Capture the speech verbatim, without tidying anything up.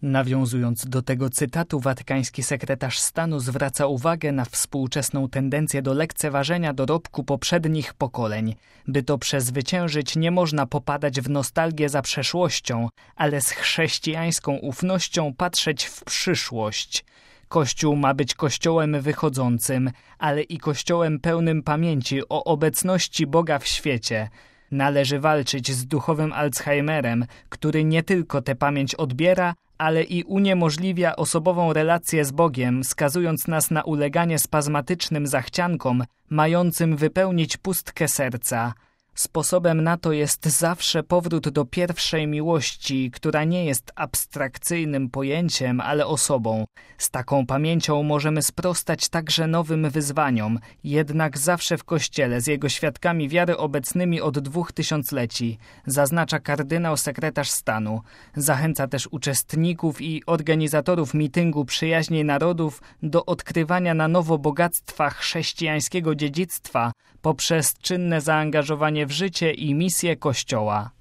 Nawiązując do tego cytatu, watykański sekretarz stanu zwraca uwagę na współczesną tendencję do lekceważenia dorobku poprzednich pokoleń. By to przezwyciężyć, nie można popadać w nostalgię za przeszłością, ale z chrześcijańską ufnością patrzeć w przyszłość. Kościół ma być kościołem wychodzącym, ale i kościołem pełnym pamięci o obecności Boga w świecie. Należy walczyć z duchowym Alzheimerem, który nie tylko tę pamięć odbiera, ale i uniemożliwia osobową relację z Bogiem, skazując nas na uleganie spazmatycznym zachciankom, mającym wypełnić pustkę serca. Sposobem na to jest zawsze powrót do pierwszej miłości, która nie jest abstrakcyjnym pojęciem, ale osobą. Z taką pamięcią możemy sprostać także nowym wyzwaniom, jednak zawsze w Kościele z jego świadkami wiary obecnymi od dwóch tysiącleci, zaznacza kardynał sekretarz stanu. Zachęca też uczestników i organizatorów mityngu Przyjaźni Narodów do odkrywania na nowo bogactwa chrześcijańskiego dziedzictwa poprzez czynne zaangażowanie w życie i misję Kościoła.